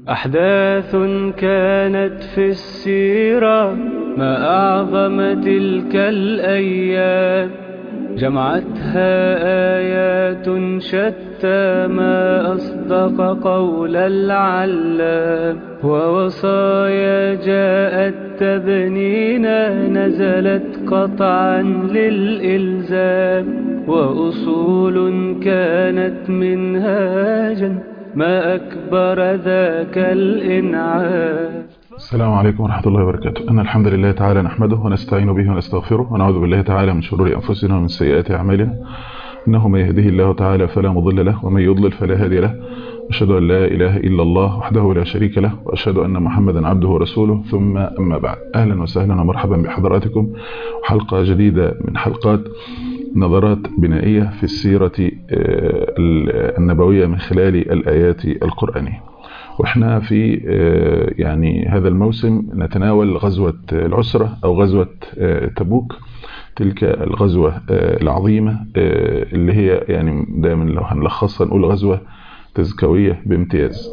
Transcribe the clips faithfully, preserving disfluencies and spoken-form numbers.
أحداث كانت في السيرة ما أعظم تلك الأيام، جمعتها آيات شتى ما أصدق قول العلام، ووصايا جاءت تبنينا نزلت قطعا للإلزام، وأصول كانت منهاجا ما أكبر ذاك الإنعام. السلام عليكم ورحمة الله وبركاته. أن الحمد لله تعالى نحمده ونستعين به ونستغفره ونعوذ بالله تعالى من شرور أنفسنا ومن سيئات أعمالنا، إنه من يهده الله تعالى فلا مضل له ومن يضلل فلا هادي له، أشهد أن لا إله إلا الله وحده لا شريك له، وأشهد أن محمدا عبده ورسوله، ثم أما بعد. أهلا وسهلا ومرحبا بحضراتكم وحلقة جديدة من حلقات نظرات بنائية في السيرة النبوية من خلال الآيات القرآنية. وإحنا في يعني هذا الموسم نتناول غزوة العسرة أو غزوة تبوك، تلك الغزوة العظيمة اللي هي يعني دائما لو هنلخصها نقول غزوة تزكوية بامتياز.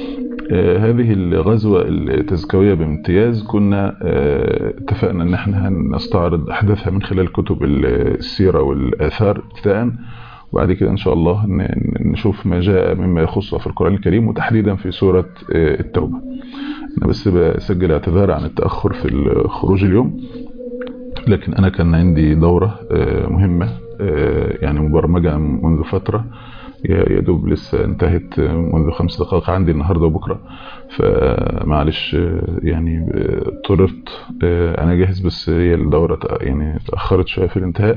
هذه الغزوة التزكوية بامتياز كنا اتفقنا ان احنا هنستعرض احداثها من خلال كتب السيرة والآثار ابتداء، وبعد كده ان شاء الله نشوف ما جاء مما يخص في القرآن الكريم وتحديدا في سورة التوبة. انا بس بسجل اعتذار عن التأخر في الخروج اليوم، لكن انا كان عندي دورة مهمة يعني مبرمجة منذ فترة يا دوب لسه انتهت منذ خمس دقائق عندي النهاردة وبكرة، فمعلش يعني اضطررت انا جاهز بس هي الدورة يعني تأخرت شوية في الانتهاء،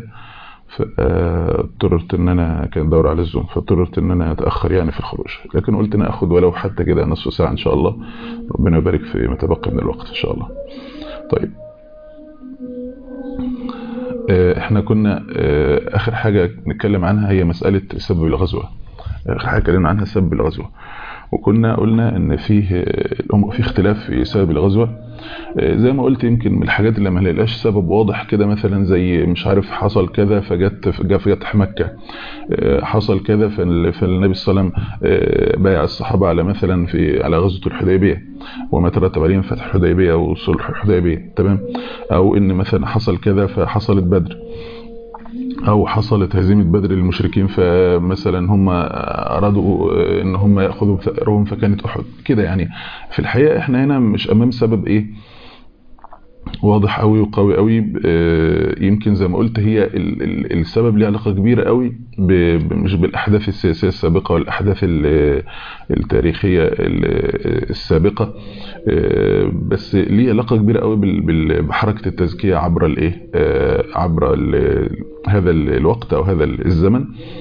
فاضطررت ان انا كان دورة على الزوم فاضطررت ان انا اتأخر يعني في الخروج، لكن قلت انا اخد ولو حتى كده نصف ساعة ان شاء الله، ربنا يبارك في ما تبقى من الوقت ان شاء الله. طيب احنا كنا اخر حاجة نتكلم عنها هي مسألة سبب الغزوة، اخر حاجة اتكلمنا عنها سبب الغزوة، وكنا قلنا ان فيه في اختلاف في سبب الغزوة. زي ما قلت يمكن من الحاجات اللي ما لقاش سبب واضح كده، مثلا زي مش عارف حصل كذا فجت جاء في فتح مكة، حصل كذا فالنبي صلى الله عليه وسلم بايع الصحابة على مثلا في على غزوة الحديبية وما ترتب عليهم فتح الحديبية وصلح الحديبية، تمام؟ او ان مثلا حصل كذا فحصلت بدر، او حصلت هزيمة بدر للمشركين فمثلا هم ارادوا ان هم ياخذوا ثأرهم فكانت احد كده. يعني في الحقيقة احنا هنا مش امام سبب ايه واضح قوي وقوي قوي، يمكن زي ما قلت هي السبب ليه علاقة كبيرة قوي مش بالاحداث السياسية السابقة والاحداث التاريخية السابقة، بس ليه علاقة كبيرة قوي بحركة التزكية عبر الايه عبر هذا الوقت او هذا الزمن.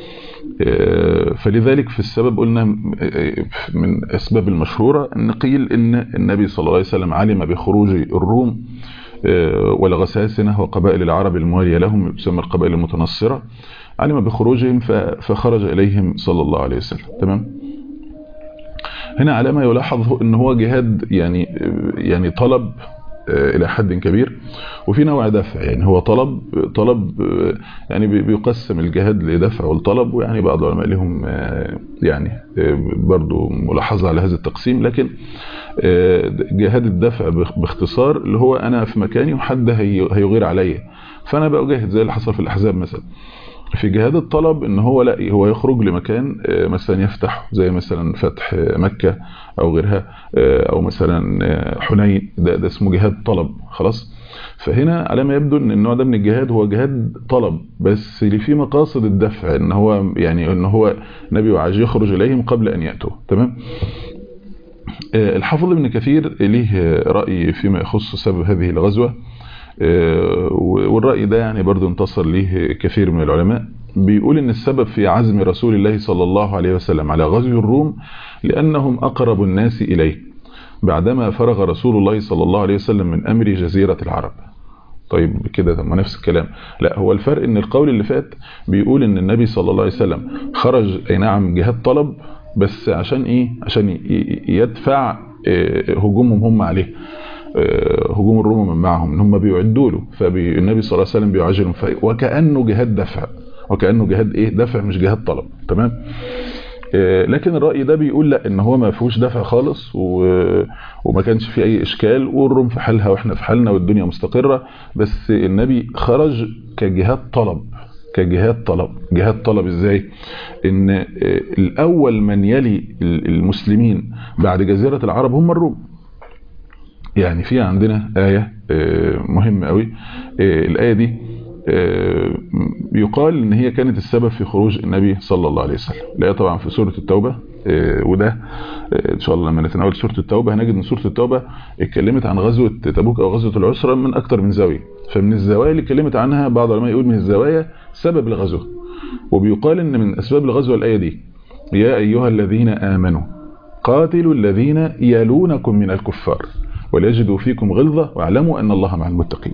فلذلك في السبب قلنا من اسباب المشهورة ان قيل ان النبي صلى الله عليه وسلم علم بخروج الروم والغساسنة وقبائل العرب الموالية لهم تسمى القبائل المتنصرة، علم بخروجهم فخرج إليهم صلى الله عليه وسلم، تمام؟ هنا على ما يلاحظ ان هو جهاد يعني يعني طلب الى حد كبير، وفي نوع دفع، يعني هو طلب طلب يعني بيقسم الجهاد لدفع والطلب، ويعني بعض العلماء لهم يعني برضو ملاحظة على هذا التقسيم، لكن جهاد الدفع باختصار اللي هو انا في مكاني وحد هيغير عليا فانا بقى جاهد، زي اللي حصل في الاحزاب مثلا. في جهاد الطلب ان هو لا هو يخرج لمكان مثلا يفتح زي مثلا فتح مكة او غيرها، او مثلا حنين، ده, ده اسمه جهاد طلب خلاص. فهنا على ما يبدو ان النوع ده من الجهاد هو جهاد طلب بس اللي فيه مقاصد الدفع، ان هو يعني ان هو نبي عايز يخرج اليهم قبل ان يأتوا، تمام؟ الحافظ ابن كثير ليه رأي فيما يخص سبب هذه الغزوة، والرأي ده يعني برضو انتصر ليه كثير من العلماء، بيقول ان السبب في عزم رسول الله صلى الله عليه وسلم على غزو الروم لأنهم أقرب الناس إليه بعدما فرغ رسول الله صلى الله عليه وسلم من أمر جزيرة العرب. طيب كده ما نفس الكلام؟ لا، هو الفرق ان القول اللي فات بيقول ان النبي صلى الله عليه وسلم خرج اي نعم جهاد طلب بس عشان ايه؟ عشان يدفع هجومهم هم عليه، هجوم الروم من معهم ان هم بيعدوا له، فالنبي صلى الله عليه وسلم بيعاجلهم وكأنه جهاد دفع، وكأنه جهاد ايه؟ دفع مش جهاد طلب، تمام؟ لكن الرأي ده بيقول لا، ان هو ما فيهوش دفع خالص وما كانش فيه اي اشكال، والروم في حالها واحنا في حالنا والدنيا مستقرة. بس النبي خرج كجهاد طلب، كجهاد طلب. جهاد طلب ازاي؟ ان الاول من يلي المسلمين بعد جزيرة العرب هم الروم. يعني في عندنا آية مهمة قوي، الآية دي يقال ان هي كانت السبب في خروج النبي صلى الله عليه وسلم. الآية طبعا في سورة التوبة، وده ان شاء الله لما نتناول سورة التوبة هنجد ان سورة التوبة اتكلمت عن غزوة تبوك او غزوة العسرة من اكتر من زاوية. فمن الزوايا اللي اتكلمت عنها بعض العلماء يقول من الزوايا سبب الغزوة، وبيقال ان من اسباب الغزوة الآية دي: يا ايها الذين آمنوا قاتلوا الذين يلونكم من الكفار وليجدوا فيكم غلظة واعلموا ان الله مع المتقين.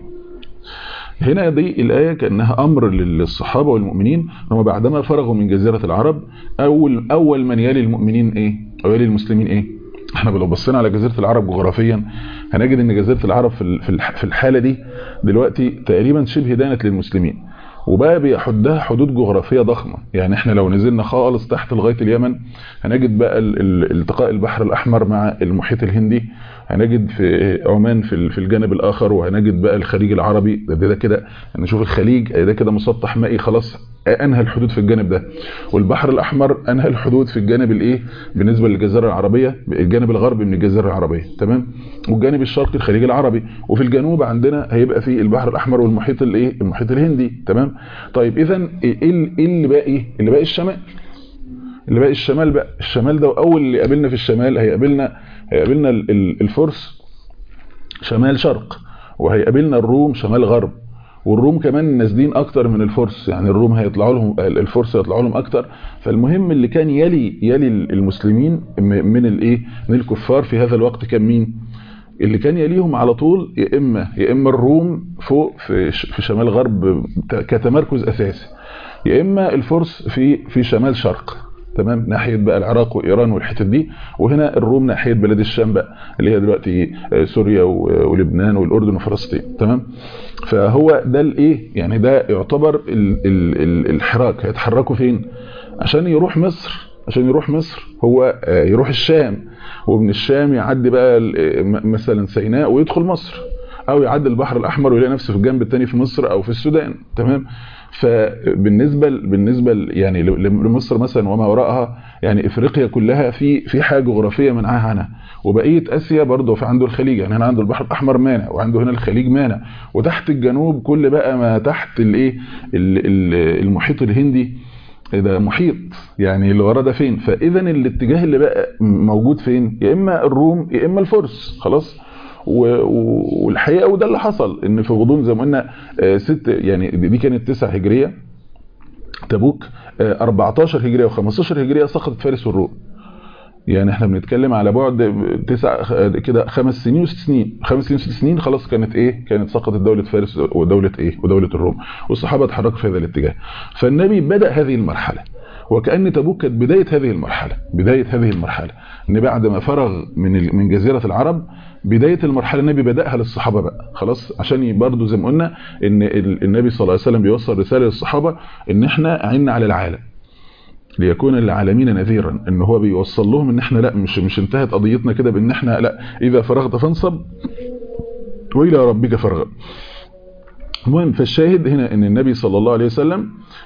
هنا دي الآية كأنها أمر للصحابة والمؤمنين هم بعدما فرغوا من جزيرة العرب، أول, أول من يلي المؤمنين إيه؟ أو يلي المسلمين إيه؟ احنا لو بصينا على جزيرة العرب جغرافيا هنجد ان جزيرة العرب في الحالة دي دلوقتي تقريبا شبه دانت للمسلمين، وبقى بيحدها حدود جغرافية ضخمة. يعني احنا لو نزلنا خالص تحت لغاية اليمن هنجد بقى التقاء البحر الأحمر مع المحيط الهندي، هنجد في عمان في الجانب الآخر، وهنجد بقى الخليج العربي ده, ده كده نشوف الخليج ده كده مسطح مائي خلاص انهى الحدود في الجانب ده، والبحر الأحمر انهى الحدود في الجانب الايه بالنسبة للجزيرة العربية، الجانب الغربي من الجزيرة العربية تمام، والجانب الشرقي الخليج العربي، وفي الجنوب عندنا هيبقى في البحر الأحمر والمحيط الايه المحيط الهندي تمام. طيب اذا ايه اللي باقي؟ اللي باقي الشمال، اللي باقي الشمال بقى. الشمال ده اول اللي قابلنا في الشمال هيقابلنا هيقابلنا الفرس شمال شرق، وهيقابلنا الروم شمال غرب، والروم كمان نازلين اكتر من الفرس، يعني الروم هيطلعوا لهم الفرس هيطلعوا لهم اكتر. فالمهم اللي كان يلي يلي المسلمين من الايه من الكفار في هذا الوقت كان مين؟ اللي كان يليهم على طول يا اما يا اما الروم فوق في في شمال غرب كتمركز اساسي، يا اما الفرس في في شمال شرق تمام، ناحيه بقى العراق وايران والحتت دي، وهنا الروم ناحيه بلاد الشام بقى اللي هي دلوقتي سوريا ولبنان والاردن وفلسطين تمام. فهو ده الايه يعني ده يعتبر ال ال الحراك. هيتحركوا فين عشان يروح مصر؟ عشان يروح مصر هو يروح الشام، ومن الشام يعدي بقى مثلا سيناء ويدخل مصر، او يعدي البحر الاحمر ويلاقي نفسه في الجنب الثاني في مصر او في السودان تمام. فبالنسبه بالنسبه يعني لمصر مثلا وما وراءها، يعني افريقيا كلها في في حاجه جغرافيه منعها عنها، وبقيه اسيا برضه في عنده الخليج، يعني هنا عنده البحر الاحمر مانع، وعنده هنا الخليج مانع، وتحت الجنوب كل بقى ما تحت الايه المحيط الهندي ده محيط، يعني اللي ورا ده فين؟ فاذا الاتجاه اللي بقى موجود فين؟ يا اما الروم يا اما الفرس خلاص. والحقيقه وده اللي حصل ان في غضون زي ما قلنا ست يعني دي كانت تسعة هجريه تبوك، أربعتاشر هجريه و15 هجريه سقطت فارس والروم. يعني احنا بنتكلم على بعد تسع كده خمس سنين وست سنين خمس سنين وست سنين خلاص كانت ايه كانت سقطت دوله فارس ودوله ايه ودوله الروم، والصحابه اتحركوا في هذا الاتجاه. فالنبي بدا هذه المرحله، وكأن تبوك كانت بدايه هذه المرحله بدايه هذه المرحله ان بعد ما فرغ من من جزيره العرب بدايه المرحله النبي بداها للصحابه بقى خلاص، عشان برضه زي ما قلنا ان النبي صلى الله عليه وسلم بيوصل رساله للصحابه ان احنا عنا على العالم ليكون للعالمين نذيرا، ان هو بيوصل لهم ان احنا لا مش مش انتهت قضيتنا كده بان احنا لا اذا فرغت فانصب والى ربك فارغب. المهم فالشاهد هنا ان النبي صلى الله عليه وسلم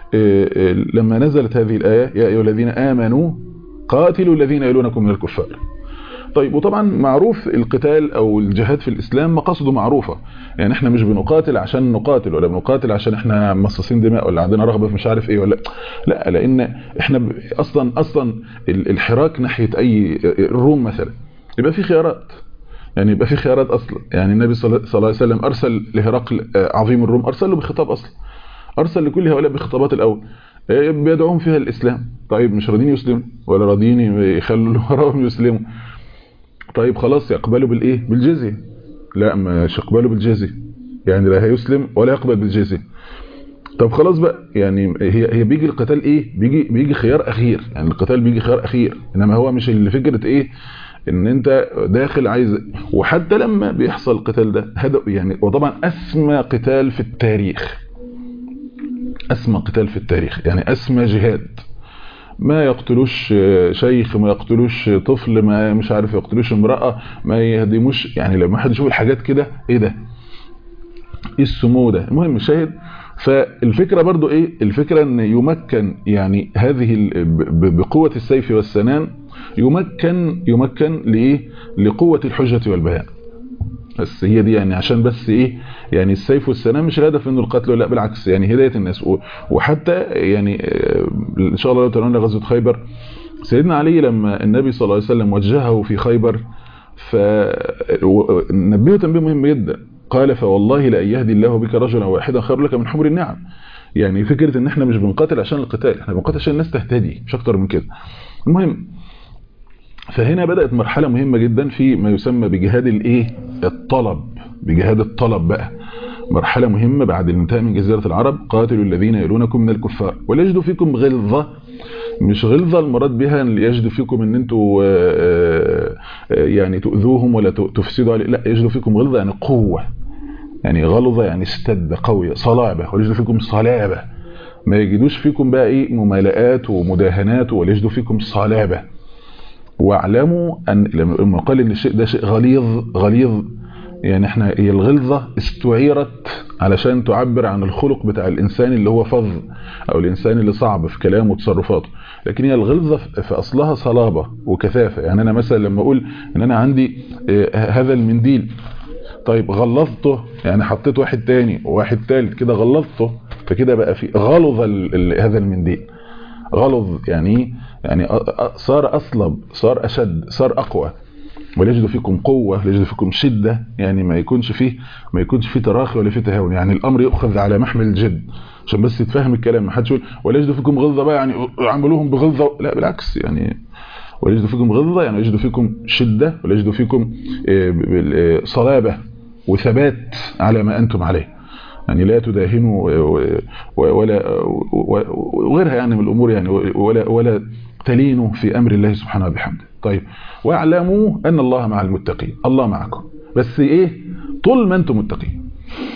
لما نزلت هذه الايه يا ايها الذين امنوا قاتلوا الذين يلونكم من الكفار. طيب وطبعا معروف القتال او الجهاد في الاسلام مقاصده معروفه، يعني احنا مش بنقاتل عشان نقاتل ولا بنقاتل عشان احنا مصاصين دماء ولا عندنا رغبه في مش عارف ايه ولا لا، لان احنا اصلا اصلا الحراك ناحيه اي الروم مثلا يبقى في خيارات، يعني يبقى في خيارات اصلا. يعني النبي صلى الله عليه وسلم ارسل لهرقل عظيم الروم، ارسل له بخطاب اصلا، ارسل لكل هؤلاء بخطابات الاول بيدعوهم فيها الاسلام. طيب مش راضيين يسلموا ولا راضيين يخلوا اللي وراهم يسلموا، طيب خلاص يقبلوا بالايه بالجزيه؟ لا مش يقبلوا بالجزيه، يعني لا هيسلم ولا يقبل بالجزيه. طب خلاص بقى يعني هي هي بيجي القتال ايه بيجي بيجي خيار اخير، يعني القتال بيجي خيار اخير، انما هو مش اللي فكره ايه ان انت داخل عايز. وحتى لما بيحصل القتال ده هذا يعني وطبعا اسمى قتال في التاريخ، اسمى قتال في التاريخ يعني اسمى جهاد ما يقتلوش شيخ، ما يقتلوش طفل، ما مش عارف يقتلوش امرأة، ما يهدموش. يعني لما حد يشوف الحاجات كده ايه ده، ايه السمو ده؟ المهم شاهد. فالفكرة برضو ايه الفكرة؟ ان يمكن يعني هذه بقوة السيف والسنان يمكن يمكن لايه؟ لقوة الحجة والبيان. بس هي دي يعني عشان بس ايه يعني السيف والسنان مش الهدف انه القتل، لا بالعكس يعني هداية الناس. وحتى يعني ان شاء الله لو ترون غزوة خيبر، سيدنا علي لما النبي صلى الله عليه وسلم وجهه في خيبر فنبهه تنبيه مهم جدا، قال فوالله لأن يهدي الله بك رجلا واحدا خير لك من حمر النعم. يعني فكرة ان احنا مش بنقاتل عشان القتال، احنا بنقاتل عشان الناس تهتدي، مش اكتر من كده. المهم فهنا بدأت مرحلة مهمة جدا في ما يسمى بجهاد الايه الطلب، بجهاد الطلب بقى مرحلة مهمة بعد الانتهاء من جزيرة العرب. قاتلوا الذين يلونكم من الكفار وليجدوا فيكم غلظة. مش غلظة المراد بها ان يجدوا فيكم ان انتوا يعني تؤذوهم ولا تفسدوا عليه، لا، يجدوا فيكم غلظة يعني قوة، يعني غلظة يعني اشتد قوية، صلابة. وليجدوا فيكم صلابة، ما يجدوش فيكم بقى ايه ممالآت ومداهنات، وليجدوا فيكم صلابة. واعلموا ان لما قال ان الشيء ده شيء غليظ غليظ يعني احنا هي الغلظة استعيرت علشان تعبر عن الخلق بتاع الانسان اللي هو فظ، او الانسان اللي صعب في كلامه وتصرفاته، لكن هي الغلظة في اصلها صلابة وكثافة. يعني انا مثلا لما اقول ان انا عندي هذا المنديل، طيب غلظته يعني حطيت واحد تاني وواحد تالت كده غلظته، فكده بقى في غلظ هذا المنديل. غلظ يعني يعني صار اصلب، صار اشد، صار اقوى. وليجدوا فيكم قوة، ليجدوا فيكم شدة، يعني ما يكونش فيه ما يكونش فيه تراخي ولا فيه تهاون، يعني الامر يؤخذ على محمل الجد عشان بس تفهم الكلام. ما حدش يقول وليجدوا فيكم غلظة بقى يعني عملوهم بغلظة، لا بالعكس، يعني وليجدوا فيكم غلظة يعني يجدوا فيكم شدة، وليجدوا فيكم صلابة وثبات على ما انتم عليه، يعني لا تداهنوا ولا وغيرها يعني من الامور، يعني ولا ولا تلينوا في امر الله سبحانه وبحمده. طيب واعلموا ان الله مع المتقين، الله معكم، بس ايه؟ طول ما انتم متقين.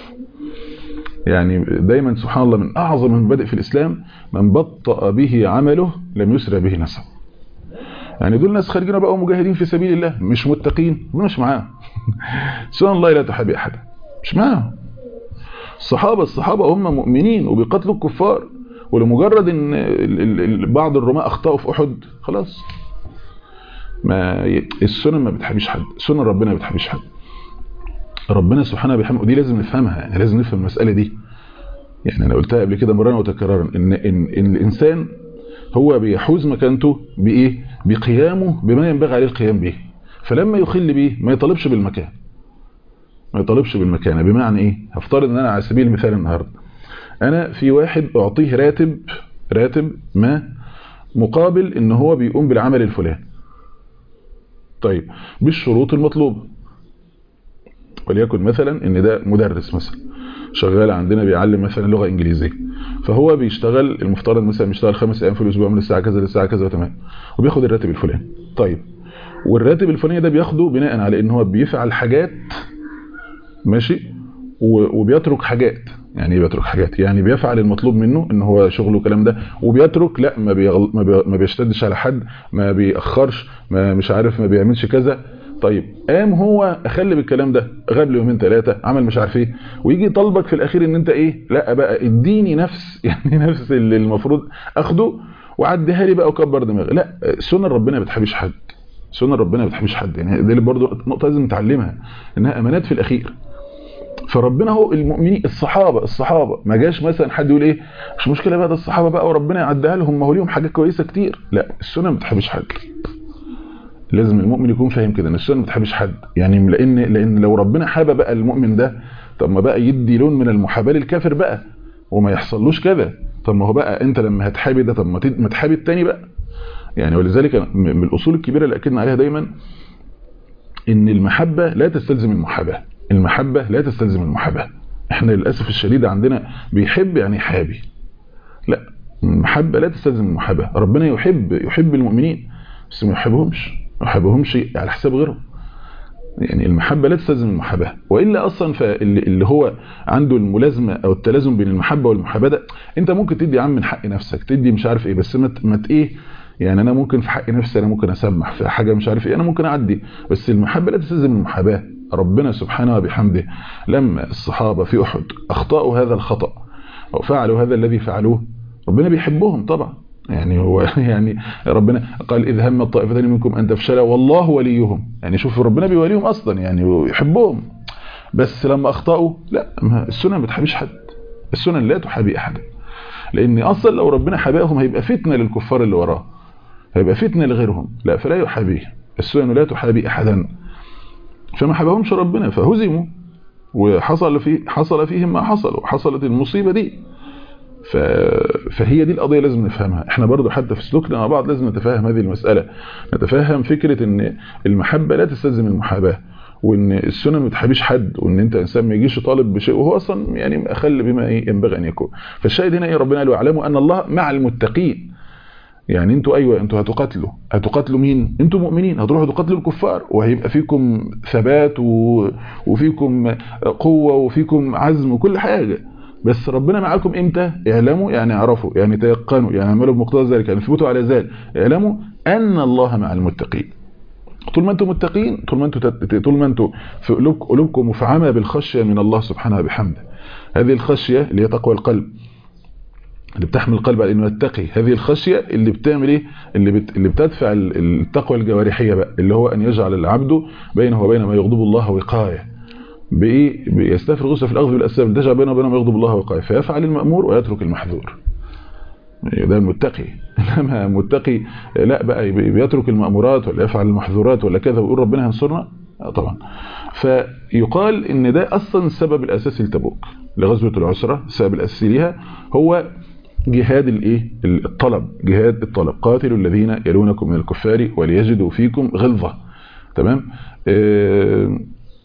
يعني دايما سبحان الله من اعظم المبادئ في الاسلام من بطأ به عمله لم يسرع به نسبه. يعني دول ناس خارجين بقى مجاهدين في سبيل الله مش متقين، مش معاهم. سبحان الله لا تحابي احد، مش معاهم. الصحابة الصحابة هم مؤمنين وبيقاتلوا الكفار، ولمجرد ان بعض الرماة اخطأوا في احد خلاص، ما السنن ما بتحبيش حد، سنن ربنا ما بتحبيش حد. ربنا سبحانه وبحمده، ودي لازم نفهمها، يعني لازم نفهم المسألة دي. يعني انا قلتها قبل كده مرة وتكرارا ان ان, إن الانسان هو بيحوز مكانته بايه؟ بقيامه بما ينبغي عليه القيام به. فلما يخل به ما يطالبش بالمكان، ما يطالبش بالمكانه. بمعنى ايه؟ هفترض ان انا على سبيل المثال النهارده انا في واحد اعطيه راتب راتب ما مقابل ان هو بيقوم بالعمل الفلاني، طيب بالشروط المطلوبه. وليكن مثلا ان ده مدرس مثلا شغال عندنا بيعلم مثلا لغه انجليزيه، فهو بيشتغل المفترض مثلا بيشتغل خمس ايام في الاسبوع من الساعه كذا للساعه كذا تمام، وبياخد الراتب الفلاني. طيب والراتب الفلاني ده بياخده بناء على ان هو بيفعل حاجات ماشي وبيترك حاجات. يعني بيترك حاجات يعني بيفعل المطلوب منه ان هو شغله كلام ده، وبيترك لا ما, بيغل... ما, بي... ما بيشتدش على حد، ما بيأخرش، ما مش عارف ما بيعملش كذا. طيب قام هو اخلي بالكلام ده، غاب له يومين ثلاثه، عمل مش عارف ايه، ويجي يطالبك في الاخير ان انت ايه؟ لا بقى اديني نفس يعني نفس اللي المفروض اخده وعديها لي بقى وكبر دماغي. لا، سنن ربنا ما بتحبش حد، سنن ربنا ما بتحبش حد. يعني دي برضه نقطه لازم نتعلمها، انها امانات في الاخير. فربنا هو المؤمنين الصحابه الصحابه ما جاش مثلا حد يقول ايه مش مشكله بقى ده الصحابه بقى وربنا يعديها لهم، ما هو ليهم حاجات كويسه كتير. لا، السنه ما بتحبش حد. لازم المؤمن يكون فاهم كده ان السنه ما بتحبش حد. يعني لان لان لو ربنا حابب بقى المؤمن ده، طب ما بقى يدي لون من المحاباه للكافر بقى وما يحصلوش كده. طب ما هو بقى انت لما هتحابي ده، طب ما تحابي التاني بقى. يعني ولذلك من الاصول الكبيره اللي اكدنا عليها دايما ان المحبه لا تستلزم المحاباه، المحبه لا تستلزم المحاباه. احنا للاسف الشديد عندنا بيحب يعني حابي، لا، المحبه لا تستلزم المحاباه. ربنا يحب يحب المؤمنين بس ما يحبهمش ما يحبهمش على حساب غيرهم. يعني المحبة لا تستلزم المحاباة، وإلا أصلا فاللي اللي هو عنده الملازمة أو التلازم بين المحبة والمحاباة ده، أنت ممكن تدي يا عم من حق نفسك، تدي مش عارف إيه، بس ما ما إيه يعني، أنا ممكن في حق نفسي أنا ممكن أسمح في حاجة مش عارف إيه، أنا ممكن أعدي، بس المحبة لا تستلزم المحاباة. ربنا سبحانه وبحمده لما الصحابة في أحد أخطأوا هذا الخطأ أو فعلوا هذا الذي فعلوه، ربنا بيحبهم طبعا. يعني هو يعني ربنا قال إذ هم الطائفتين منكم أن تفشلا والله وليهم، يعني شوف ربنا بيوليهم أصلا يعني يحبهم، بس لما أخطأوا لا، السنة ما بتحبيش حد، السنة لا تحابي أحد، لأن أصلا لو ربنا حباهم هيبقى فتنة للكفار اللي وراه، هيبقى فتنة لغيرهم، لا فلا يحابيه، السنة لا تحابي أحدا. فما حباهمش ربنا فهزموا، وحصل في حصل فيهم ما حصل، وحصلت المصيبة دي. ف... فهي دي القضية لازم نفهمها احنا برضو، حتى في سلوكنا مع بعض لازم نتفاهم هذه المسألة، نتفاهم فكرة ان المحبة لا تستلزم المحاباة، وان السنة ما بتحبيش حد، وان انت انسان ما يجيش طالب بشيء وهو اصلا يعني اخل بما ايه ينبغي ان يكون. فالشاهد هنا ايه، ربنا قال واعلموا ان الله مع المتقين. يعني انتوا ايوه انتوا هتقاتلوا، هتقاتلوا مين؟ انتوا مؤمنين هتروحوا تقاتلوا الكفار، وهيبقى فيكم ثبات و... وفيكم قوة وفيكم عزم وكل حاجة، بس ربنا معاكم امتى؟ اعلموا يعني اعرفوا، يعني تيقنوا، يعني اعملوا بمقتضى ذلك، يعني اثبتوا على ذلك، اعلموا ان الله مع المتقين. طول ما انتم متقين، طول ما انتم طول ما انتم في قلوبكم مفعمه بالخشيه من الله سبحانه وبحمده، هذه الخشيه اللي هي تقوى القلب، اللي بتحمل القلب على انه يتقي، هذه الخشيه اللي بتعمل ايه، اللي بت... اللي بتدفع التقوى الجوارحيه بقى، اللي هو ان يجعل العبد بينه وبين ما يغضب الله وقايه، بايه، بيستفرغ في الاخذ بالاسباب تجعل بينه وبين ما يغضب الله وقايه، فيفعل المامور ويترك المحظور. ده المتقي. انما المتقي لا بقى بيترك المأمورات ولا يفعل المحظورات ولا كذا ويقول ربنا هينصرنا طبعا. فيقال ان ده اصلا السبب الاساسي لتبوك، لغزوه العسره، السبب الاساسي ليها هو جهاد الايه، الطلب، جهاد الطلب، قاتلوا الذين يلونكم من الكفار وليجدوا فيكم غلظه. تمام. آه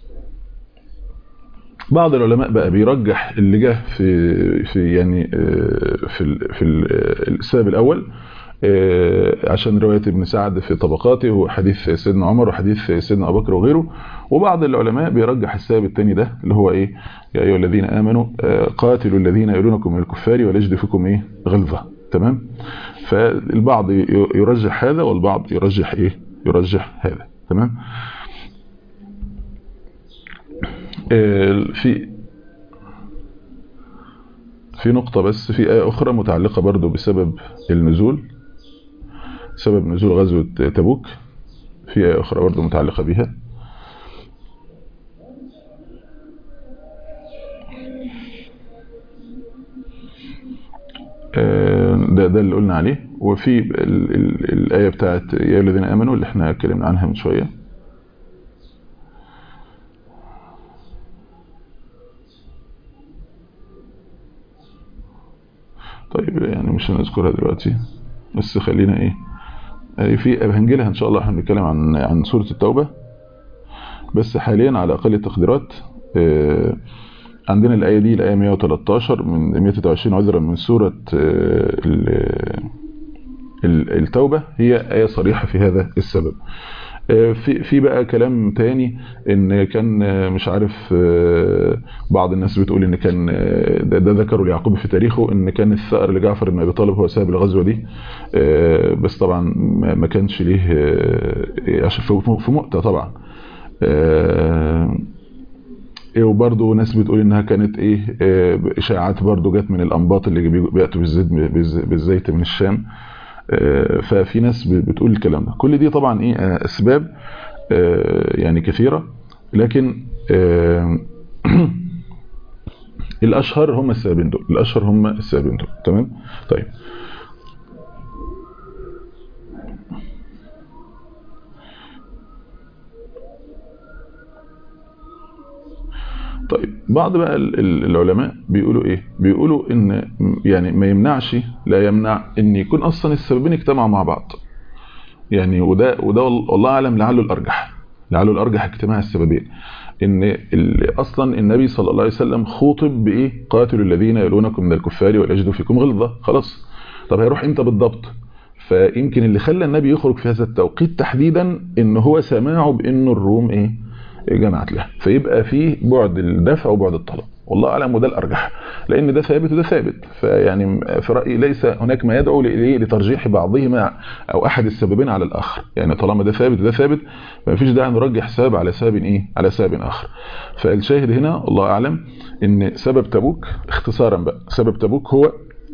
بعض العلماء بقى بيرجح اللي جه في في يعني في في السبب الاول، عشان روايه ابن سعد في طبقاته وحديث سيدنا عمر وحديث سيدنا ابو بكر وغيره، وبعض العلماء بيرجح السبب الثاني ده اللي هو ايه، يا ايها الذين امنوا قاتلوا الذين يلونكم من الكفار وليجدوا فيكم ايه غلظه. تمام. فالبعض يرجح هذا والبعض يرجح ايه، يرجح هذا. تمام. في في نقطة بس، في آية أخرى متعلقة برضو بسبب النزول، سبب نزول غزوة تبوك، في آية أخرى برضو متعلقة بها. ده ده اللي قلنا عليه. وفي ال ال الآية بتاعت يا الذين آمنوا اللي احنا اتكلمنا عنها من شوية. طيب يعني مش هنذكرها دلوقتي، بس خلينا ايه، في هنجيلها ان شاء الله. احنا بنتكلم عن عن سورة التوبة، بس حاليا على اقل التقديرات عندنا الآية دي، الآية مئة وثلاثة عشر من مئة وستة وعشرين عذرا من سورة التوبة، هي آية صريحة في هذا السبب. في في بقى كلام تاني ان كان مش عارف، بعض الناس بتقول ان كان ده, ده ذكروا ليعقوب في تاريخه ان كان الثأر لجعفر بن ابي طالب هو سبب الغزوه دي، بس طبعا ما كانش ليه عشان في مؤتة طبعا. وبرضه ناس بتقول انها كانت ايه، اشاعات برضه جت من الانباط اللي بياتوا بالزيت بالزيت من الشام. ففي ناس بتقول الكلام ده. كل دي طبعا ايه اسباب يعني كثيرة، لكن الاشهر هم السببين دول، الاشهر هم السببين دول. تمام. طيب طيب بعض بقى العلماء بيقولوا ايه، بيقولوا ان يعني ما يمنعش، لا يمنع ان يكون اصلا السببين اجتمعوا مع بعض يعني، وده وده والله اعلم لعله الارجح، لعله الارجح اجتماع السببين، ان اصلا النبي صلى الله عليه وسلم خوطب بايه، قاتلوا الذين يلونكم من الكفار وليجدوا فيكم غلظه. خلاص، طب هيروح امتى بالضبط؟ فيمكن اللي خلى النبي يخرج في هذا التوقيت تحديدا ان هو سماعه بانه الروم ايه، جمعت لها، فيبقى فيه بعد الدفع وبعد الطلب، والله اعلم، وده الارجح، لان ده ثابت وده ثابت. فيعني في رايي ليس هناك ما يدعو لترجيح بعضهما او احد السببين على الاخر، يعني طالما ده ثابت وده ثابت ما فيش داعي نرجح سبب على سبب ايه على سبب اخر. فالشاهد هنا الله اعلم ان سبب تبوك اختصارا بقى، سبب تبوك هو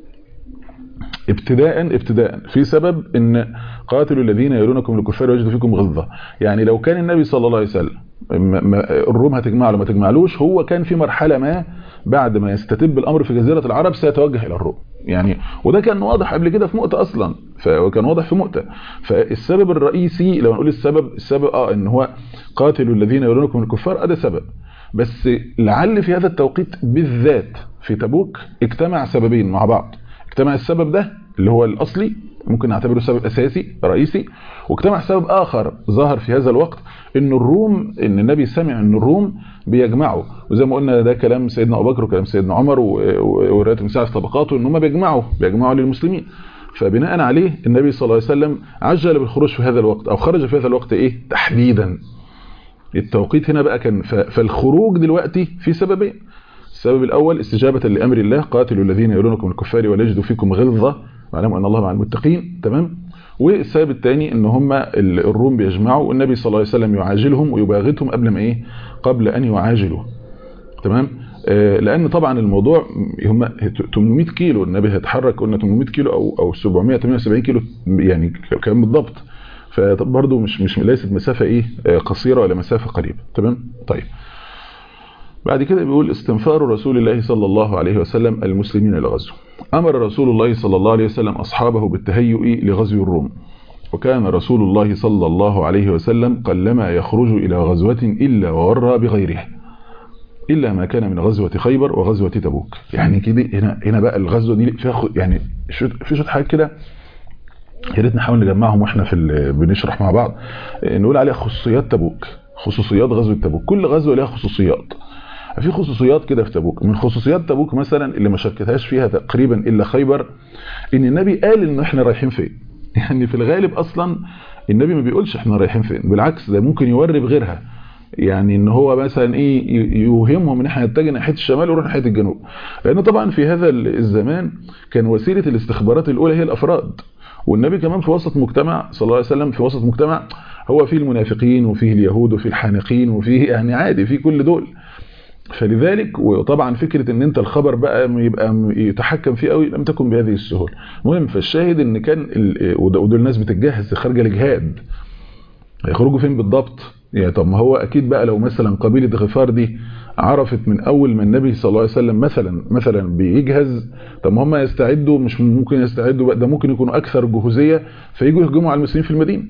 ابتداء ابتداء في سبب ان قاتلوا الذين يلونكم الكفار ويجدوا فيكم غلظة. يعني لو كان النبي صلى الله عليه وسلم الروم هتجمع له ما تجمعلوش، هو كان في مرحلة ما بعد ما يستتب الامر في جزيرة العرب سيتوجه الى الروم يعني، وده كان واضح قبل كده في مؤتة اصلا، فكان واضح في مؤتة. فالسبب الرئيسي لو نقول السبب السبب اه ان هو قاتلوا الذين يلونكم الكفار، ده سبب، بس لعل في هذا التوقيت بالذات في تبوك اجتمع سببين مع بعض. اجتمع السبب ده اللي هو الأصلي ممكن نعتبره سبب أساسي رئيسي، واجتمع سبب آخر ظهر في هذا الوقت، إن الروم إن النبي سمع إن الروم بيجمعوا، وزي ما قلنا ده كلام سيدنا أبو بكر وكلام سيدنا عمر وروايات مساعد طبقاته إن هم بيجمعوا بيجمعوا للمسلمين. فبناء عليه النبي صلى الله عليه وسلم عجل بالخروج في هذا الوقت، أو خرج في هذا الوقت إيه تحديدا. التوقيت هنا بقى كان فالخروج دلوقتي في سببين. السبب الأول استجابة لأمر الله قاتلوا الذين يلونكم الكفار ولا يجدوا فيكم غلظة واعلموا أن الله مع المتقين، تمام. والسبب الثاني ان هم الروم بيجمعوا والنبي صلى الله عليه وسلم يعاجلهم ويباغتهم قبل ما ايه قبل أن يعاجلوا، تمام. آه لأن طبعا الموضوع هم ثمانمائة كيلو، النبي هيتحرك قلنا ثمانمائة كيلو أو أو سبعمائة وثمانية وسبعين كيلو يعني كان بالضبط، فبرضه مش مش ليست مسافة ايه قصيرة ولا مسافة قريبة، تمام. طيب بعد كده بيقول استنفار رسول الله صلى الله عليه وسلم المسلمين للغزو. أمر رسول الله صلى الله عليه وسلم أصحابه بالتهيؤ لغزو الروم، وكان رسول الله صلى الله عليه وسلم قلما يخرج إلى غزوة إلا وورى بغيرها، إلا ما كان من غزوة خيبر وغزوة تبوك. يعني كده هنا هنا بقى الغزوة دي فيها يعني في شوية حاجات كده يا ريت نحاول نجمعهم واحنا في بنشرح مع بعض، نقول عليها خصوصيات تبوك، خصوصيات غزوة تبوك. كل غزوة لها خصوصيات، في خصوصيات كده في تبوك. من خصوصيات تبوك مثلا اللي ما شكتهاش فيها تقريبا الا خيبر، ان النبي قال ان احنا رايحين فين. يعني في الغالب اصلا النبي ما بيقولش احنا رايحين فين، بالعكس ده ممكن يوري بغيرها، يعني ان هو مثلا ايه يوهمهم ان احنا نتجه ناحيه الشمال ونروح ناحيه الجنوب، لان طبعا في هذا الزمان كان وسيله الاستخبارات الاولى هي الافراد، والنبي كمان في وسط مجتمع صلى الله عليه وسلم في وسط مجتمع هو فيه المنافقين وفيه اليهود وفيه الحانقين وفيه يعني عادي في كل دول. فلذلك وطبعا فكرة ان انت الخبر بقى يبقى يتحكم فيه قوي لم تكن بهذه السهولة. المهم فالشاهد ان كان ودول الناس بتتجهز خارجه لجهاد، هيخرجوا فين بالضبط؟ يعني طب ما هو اكيد بقى لو مثلا قبيلة غفار دي عرفت من اول ما النبي صلى الله عليه وسلم مثلا مثلا بيجهز، طب ما هم يستعدوا، مش ممكن يستعدوا بقى، ده ممكن يكونوا اكثر جهوزية فييجوا يهجموا على المسلمين في المدينة.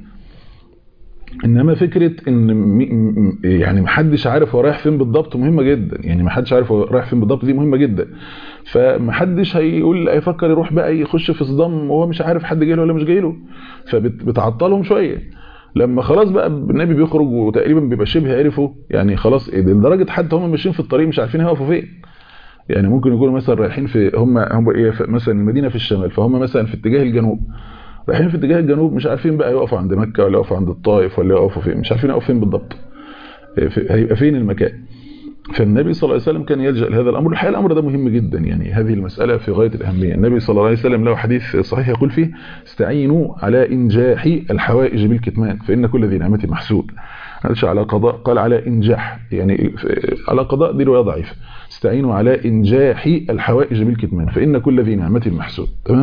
انما فكرة ان يعني محدش عارف هو رايح فين بالضبط مهمة جدا، يعني محدش عارف هو رايح فين بالضبط دي مهمة جدا، فمحدش هيقول هيفكر يروح بقى يخش في صدام وهو مش عارف حد جاي له ولا مش جاي له، فبتعطلهم شوية. لما خلاص بقى النبي بيخرج وتقريبا بيبقى شبه عرفوا، يعني خلاص ايه لدرجة حتى هم ماشيين في الطريق مش عارفين هيقفوا فين. يعني ممكن يكونوا مثلا رايحين في هم هم ايه مثلا المدينة في الشمال، فهم مثلا في اتجاه الجنوب، رايحين في اتجاه الجنوب مش عارفين بقى يقفوا عند مكة ولا يقفوا عند الطائف ولا يقفوا فين، مش عارفين يقفوا فين بالضبط، هيبقى فين المكان. فالنبي صلى الله عليه وسلم كان يلجأ لهذا الأمر. الحقيقة الأمر ده مهم جدا، يعني هذه المسألة في غاية الأهمية. النبي صلى الله عليه وسلم له حديث صحيح يقول فيه استعينوا على إنجاح الحوائج بالكتمان فإن كل ذي نعمة محسود. قالش على قضاء، قال على إنجاح، يعني على قضاء دي رواية ضعيفة. استعينوا على إنجاح الحوائج بالكتمان فإن كل ذي نعمة محسود، تمام.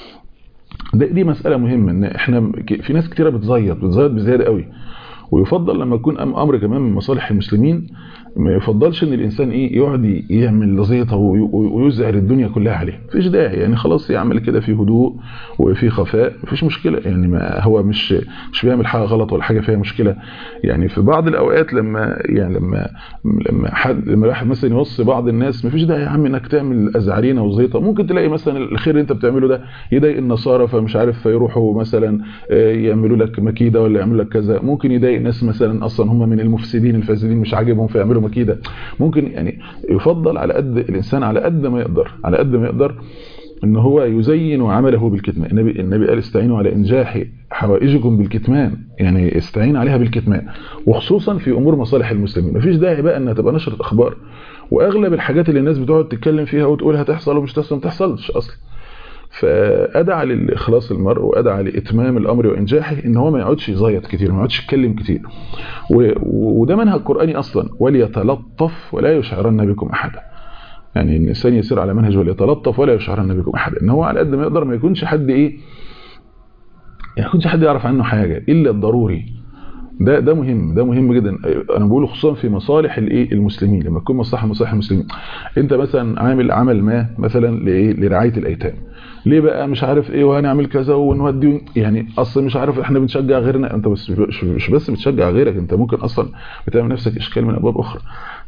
دي مسألة مهمة، ان احنا في ناس كتيرة بتزيط بتزيط بزيادة قوي، ويفضل لما يكون امر كمان من مصالح المسلمين ما يفضلش ان الانسان ايه يقعد يعمل زيطه ويزهر الدنيا كلها عليه، مفيش داعي، يعني خلاص يعمل كده في هدوء وفي خفاء مفيش مشكله، يعني ما هو مش مش بيعمل حاجه غلط ولا حاجه فيها مشكله. يعني في بعض الاوقات لما يعني لما لما حد لما واحد مثلا يوصي بعض الناس مفيش داعي يا عم انك تعمل ازعرينه وزيطه، ممكن تلاقي مثلا الخير اللي انت بتعمله ده يضايق النصارى فمش عارف فيروحوا مثلا يعملوا لك مكيده ولا يعملوا لك كذا، ممكن يضايق ناس مثلا اصلا هم من المفسدين الفاسدين مش عاجبهم فيعملوا مكيده، ممكن يعني يفضل على قد الانسان على قد ما يقدر على قد ما يقدر ان هو يزين عمله بالكتمان. النبي النبي قال استعينوا على انجاح حوائجكم بالكتمان، يعني استعين عليها بالكتمان، وخصوصا في امور مصالح المسلمين. مفيش داعي بقى انها تبقى نشرة اخبار، واغلب الحاجات اللي الناس بتقعد تتكلم فيها وتقول هتحصل ومش تحصل ما تحصلش اصلا. فادعى لاخلاص المرء وادعى لاتمام الامر وانجاحه، ان هو ما يقعدش يزيط كتير، ما يقعدش يتكلم كتير. وده منهج قرآني اصلا، وليتلطف ولا يشعرن بكم احدا. يعني الانسان يسير على منهج وليتلطف ولا يشعرن بكم احدا، ان هو على قد ما يقدر ما يكونش حد ايه، ما يكونش حد يعرف عنه حاجه الا الضروري. ده ده مهم، ده مهم جدا. انا بقوله خصوصا في مصالح الايه المسلمين، لما تكون مصلحه مصالح المسلمين. انت مثلا عامل عمل ما مثلا لايه، لرعايه الايتام، ليه بقى مش عارف ايه وهنعمل كذا ونودي، يعني اصلا مش عارف احنا بنشجع غيرنا. انت بس مش بس بتشجع غيرك، انت ممكن اصلا بتعمل نفسك اشكال من ابواب اخرى.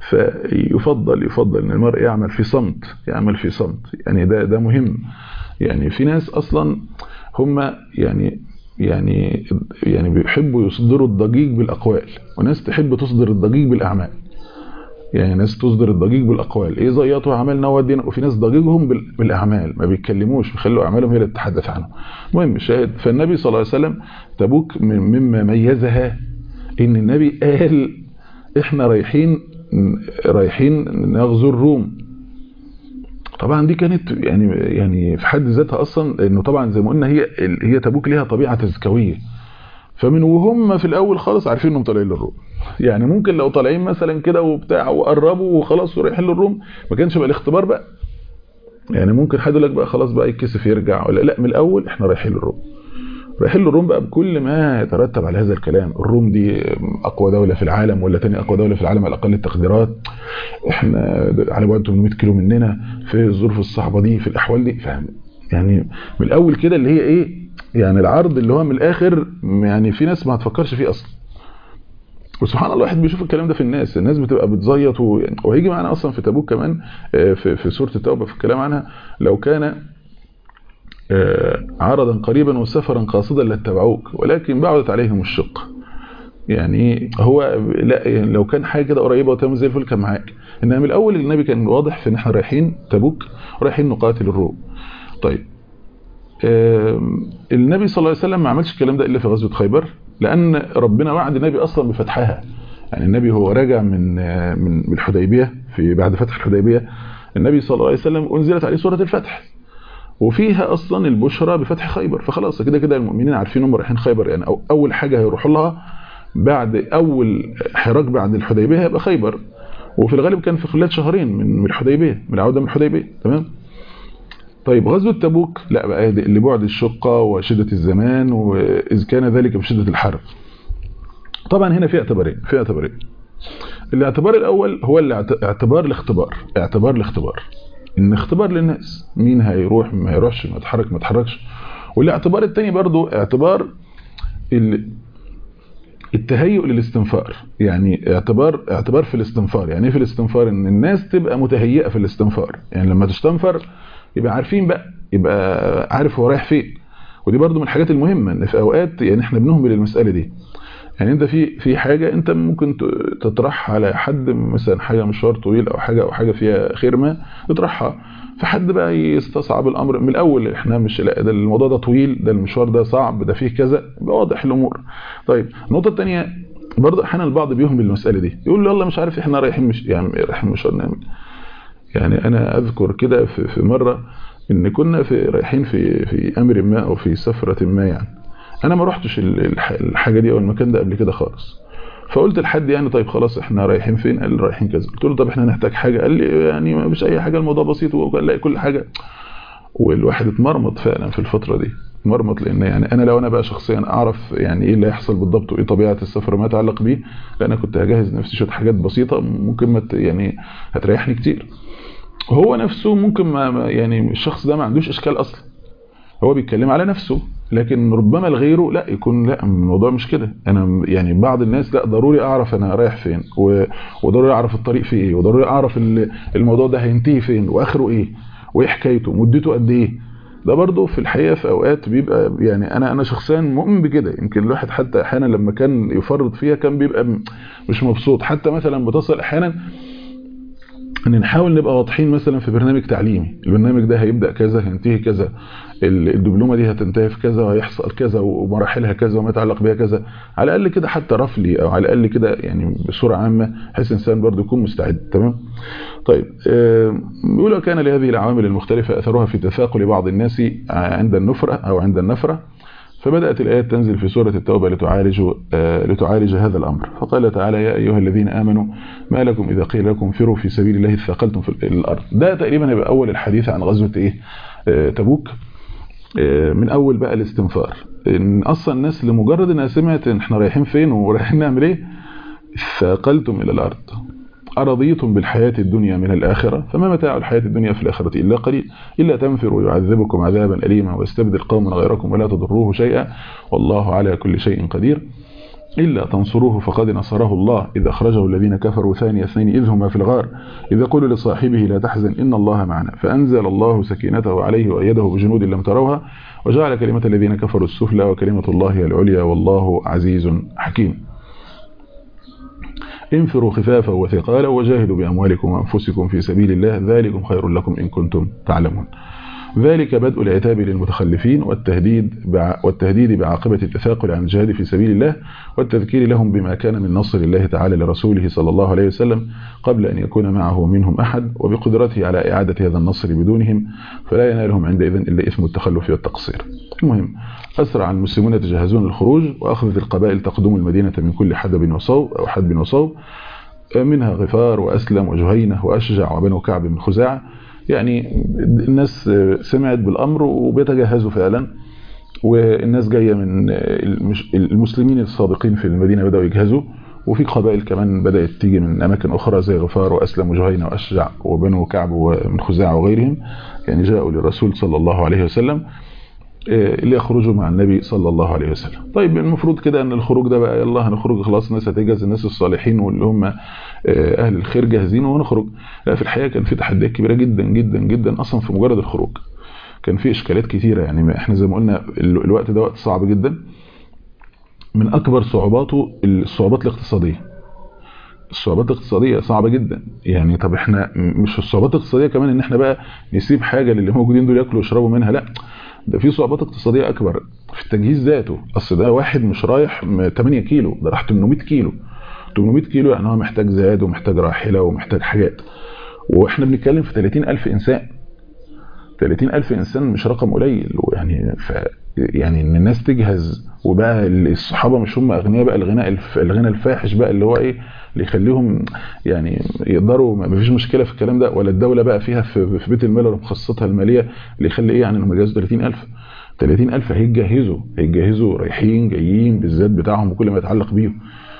فيفضل يفضل ان المرء يعمل في صمت، يعمل في صمت، يعني ده ده مهم. يعني في ناس اصلا هم يعني يعني يعني بيحبوا يصدروا الضجيج بالاقوال، وناس تحب تصدر الضجيج بالاعمال. يعني ناس تصدر الضجيج بالاقوال، ايه زيطوا عملنا ودينا، وفي ناس ضجيجهم بالاعمال، ما بيتكلموش، بيخلوا اعمالهم هي اللي تتحدث عنهم. المهم الشاهد، فالنبي صلى الله عليه وسلم تبوك مما ميزها ان النبي قال احنا رايحين رايحين نغزو الروم. طبعا دي كانت يعني يعني في حد ذاتها اصلا، انه طبعا زي ما قلنا هي هي تبوك ليها طبيعه تزكويه. فمن وهم في الاول خالص عارفين انهم طالعين للروم. يعني ممكن لو طالعين مثلا كده وبتاع وقربوا وخلاص ورايحين للروم، ما كانش بقى الاختبار بقى. يعني ممكن حد يقول لك بقى خلاص بقى يتكسف يرجع، ولا لا، من الاول احنا رايحين للروم. رايحين للروم بقى بكل ما يترتب على هذا الكلام. الروم دي اقوى دوله في العالم، ولا تاني اقوى دوله في العالم على اقل التقديرات. احنا على بعد ثمانمائة كيلو مننا، في الظروف الصعبه دي، في الاحوال دي، فاهم؟ يعني من الاول كده اللي هي ايه، يعني العرض اللي هو من الاخر، يعني في ناس ما هتفكرش فيه اصلا. وسبحان الله الواحد بيشوف الكلام ده في الناس، الناس بتبقى بتزيط، وهيجي معنا اصلا في تبوك كمان في في سوره التوبه في الكلام عنها، لو كان عرضا قريبا وسفرا قاصدا لاتبعوك ولكن بعدت عليهم الشقه. يعني هو لا، يعني لو كان حاجه كده قريبه وتمام زي الفل كان معاك. انما من الاول النبي كان واضح في ان احنا رايحين تبوك، رايحين نقاتل الروم. طيب النبي صلى الله عليه وسلم ما عملش الكلام ده الا في غزوه خيبر، لان ربنا وعد النبي اصلا بفتحها. يعني النبي هو راجع من من الحديبيه، في بعد فتح الحديبيه النبي صلى الله عليه وسلم انزلت عليه سوره الفتح، وفيها اصلا البشرى بفتح خيبر. فخلاص كده كده المؤمنين عارفين هم رايحين خيبر، يعني أو اول حاجه هيروحوا لها بعد اول حراك بعد الحديبيه هيبقى خيبر. وفي الغالب كان في خلال شهرين من الحديبيه، من العوده من الحديبيه. تمام. طيب غزوه تبوك لا بقى، اللي بعد الشقه وشده الزمان، واذ كان ذلك بشده الحر. طبعا هنا في اعتبارين، في اعتبارين. الاعتبار الاول هو الاعتبار الاختبار، اعتبار الاختبار، ان اختبار للناس، مين هيروح ما هيروحش، ما يتحرك ما يتحركش. والاعتبار الثاني برضو اعتبار التهيؤ للاستنفار. يعني اعتبار اعتبار في الاستنفار. يعني ايه في الاستنفار؟ ان الناس تبقى متهيئه في الاستنفار، يعني لما تستنفر يبقى عارفين بقى، يبقى عارف هو رايح فين. ودي برضو من الحاجات المهمه، ان في اوقات يعني احنا بنهمل المساله دي. يعني انت في في حاجه انت ممكن تطرحها على حد، مثلا حاجه مشوار طويل او حاجه او حاجه فيها خير ما تطرحها، فحد بقى يستصعب الامر من الاول. احنا مش، لا ده الموضوع ده طويل، ده المشوار ده صعب، ده فيه كذا، يبقى واضح الامور. طيب النقطه الثانيه برضه احيانا البعض بيهمل المساله دي، يقول له يلا مش عارف احنا رايحين، مش يعني رايحين مشوار نعمل. يعني انا اذكر كده في, في مره ان كنا في رايحين في في امر ما او في سفره ما، يعني انا ما رحتش الحاجه دي او المكان ده قبل كده خالص. فقلت لحد يعني طيب خلاص احنا رايحين فين؟ قال لي رايحين كذا. قلت له طب احنا نحتاج حاجه؟ قال لي يعني ما فيش اي حاجه، الموضوع بسيط، وقال لي كل حاجه. والواحد اتمرمط فعلا في الفتره دي، اتمرمط، لان يعني انا لو انا بقى شخصيا اعرف يعني ايه اللي هيحصل بالضبط وايه طبيعه السفر وما يتعلق بيه، لان انا كنت هجهز نفسي شويه حاجات بسيطه ممكن ما يعني هتريحني كتير. وهو نفسه ممكن ما يعني الشخص ده ما عندوش اشكال اصلا، هو بيتكلم على نفسه، لكن ربما لغيره لا يكون لا الموضوع مش كده. انا يعني بعض الناس لا ضروري اعرف انا رايح فين، وضروري اعرف الطريق فيه ايه، وضروري اعرف الموضوع ده هينتهي فين واخره ايه وايه حكايته مدته قد ايه. ده برضه في الحقيقه في اوقات بيبقى يعني انا انا شخصيا مؤمن بكده. يمكن الواحد حتى احيانا لما كان يفرط فيها كان بيبقى مش مبسوط. حتى مثلا بتصل احيانا ان نحاول نبقى واضحين مثلا في برنامج تعليمي، البرنامج ده هيبدأ كذا هينتهي كذا، الدبلومه دي هتنتهي في كذا وهيحصل كذا ومراحلها كذا وما يتعلق بها كذا، على الاقل كده حتى رفلي او على الاقل كده يعني بصوره عامه بحيث الانسان برضه يكون مستعد. تمام. طيب بيقولوا كان لهذه العوامل المختلفه اثرها في تثاقل بعض الناس عند النفره او عند النفره، فبدأت الآيات تنزل في سورة التوبة لتعالج لتعالج هذا الأمر. فقال تعالى: يا أيها الذين آمنوا ما لكم إذا قيل لكم انفروا في سبيل الله اثاقلتم في الأرض. ده تقريبا هيبقى أول الحديث عن غزوة إيه تبوك، من أول بقى الاستنفار، إن أصلا الناس لمجرد إنها سمعت إن إحنا رايحين فين ورايحين نعمل إيه اثاقلتم إلى الأرض. أرضيتم بالحياة الدنيا من الآخرة فما متاع الحياة الدنيا في الآخرة إلا قليل، إلا تنفروا يعذبكم عذابا أليما ويستبدل قوما غيركم ولا تضروه شيئا والله على كل شيء قدير، إلا تنصروه فقد نصره الله إذ أخرجه الذين كفروا ثاني اثنين إذ هما في الغار إذ يقول لصاحبه لا تحزن إن الله معنا فأنزل الله سكينته عليه وأيده بجنود لم تروها وجعل كلمة الذين كفروا السفلى وكلمة الله العليا والله عزيز حكيم. انفروا خفافا وثقالا وجاهدوا بأموالكم وأنفسكم في سبيل الله ذلكم خير لكم إن كنتم تعلمون. ذلك بدء العتاب للمتخلفين والتهديد والتهديد بعاقبة التثاقل عن الجهاد في سبيل الله والتذكير لهم بما كان من نصر الله تعالى لرسوله صلى الله عليه وسلم قبل أن يكون معه منهم أحد وبقدرته على إعادة هذا النصر بدونهم، فلا ينالهم عندئذ إلا إثم التخلف والتقصير. المهم أسرع المسلمون يتجهزون للخروج وأخذت القبائل تقدم المدينة من كل حدب وصوب أو حدب وصوب، منها غفار وأسلم وجهينة وأشجع وبنو كعب من خزاعة. يعني الناس سمعت بالأمر وبيتجهزوا فعلا، والناس جاية من المسلمين الصادقين في المدينة بدأوا يجهزوا، وفي قبائل كمان بدأت تيجي من أماكن أخرى زي غفار وأسلم وجهينة وأشجع وبنو كعب ومن خزاعة وغيرهم، يعني جاءوا للرسول صلى الله عليه وسلم اللي يخرجوا مع النبي صلى الله عليه وسلم. طيب المفروض كده ان الخروج ده بقى يلا هنخرج خلاص، الناس هتجهز، الناس الصالحين واللي هم اهل الخير جاهزين ونخرج. لا، في الحقيقه كان في تحديات كبيره جدا جدا جدا اصلا في مجرد الخروج، كان في اشكالات كتيره. يعني احنا زي ما قلنا الوقت ده وقت صعب جدا، من اكبر صعوباته الصعوبات الاقتصاديه. الصعوبات الاقتصاديه صعبه جدا. يعني طب احنا مش الصعوبات الاقتصاديه كمان ان احنا بقى نسيب حاجه للي موجودين دول ياكلوا ويشربوا منها، لا ده في صعوبات اقتصاديه اكبر في التجهيز ذاته. اصل ده واحد مش رايح ثمانية كيلو، ده راح ثمانمائة كيلو. ثمانمائة كيلو يعني هو محتاج زاد ومحتاج راحله ومحتاج حاجات، واحنا بنتكلم في ثلاثين ألف انسان. ثلاثين ألف انسان مش رقم قليل، ويعني ف يعني ان الناس تجهز، وبقى الصحابه مش هم اغنياء بقى الغناء الغنى الفاحش بقى اللي هو ايه اللي يخليهم يعني يقدروا، ما فيش مشكله في الكلام ده، ولا الدوله بقى فيها في بيت المال ومخصصاتها الماليه اللي يخلي ايه يعني انهم يجهزوا ثلاثين ألف. ثلاثين ألف هيتجهزوا هيتجهزوا رايحين جايين بالذات بتاعهم وكل ما يتعلق بيهم.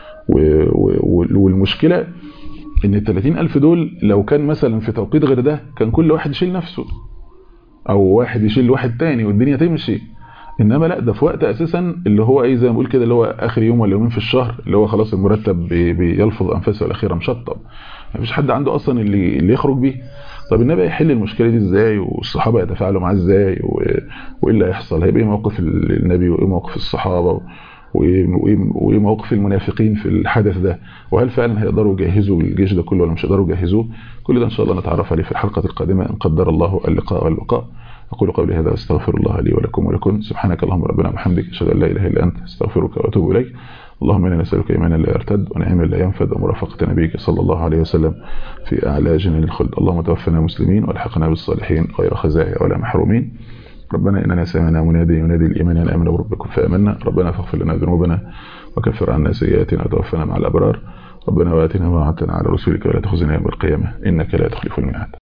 والمشكله ان ال ثلاثين ألف دول لو كان مثلا في توقيت غير ده كان كل واحد يشيل نفسه او واحد يشيل واحد تاني والدنيا تمشي، انما لا ده في وقت اساسا اللي هو ايه زي ما بقول كده اللي هو اخر يوم ولا يومين في الشهر، اللي هو خلاص المرتب بيلفظ انفاسه الاخيره مشطب، مفيش حد عنده اصلا اللي اللي يخرج بيه. طب النبي يحل المشكله دي ازاي والصحابه يتفاعلوا معاه ازاي وايه اللي هيحصل؟ هيبقى ايه موقف النبي وايه موقف الصحابه وايه موقف المنافقين في الحدث ده؟ وهل فعلا هيقدروا يجهزوا الجيش ده كله ولا مش هيقدروا يجهزوه؟ كل ده ان شاء الله نتعرف عليه في الحلقه القادمه ان قدر الله اللقاء والبقاء. أقول قولي هذا واستغفر الله لي ولكم ولكم. سبحانك اللهم ربنا وبحمدك أشهد أن لا إله إلا أنت أستغفرك وأتوب إليك. اللهم إنا نسألك إيمانا لا يرتد ونعيما لا ينفد ومرافقة نبيك صلى الله عليه وسلم في أعلى جنان الخلد. اللهم توفنا مسلمين والحقنا بالصالحين غير خزايا ولا محرومين. ربنا إننا سمعنا منادي ينادي الإيمان أن آمنوا بربكم فآمنا. ربنا فاغفر لنا ذنوبنا وكفر عنا سيئاتنا وتوفنا مع الأبرار. ربنا وآتنا ما وعدتنا على رسولك ولا تخزنا يوم القيامة إنك لا تخلف الميعاد.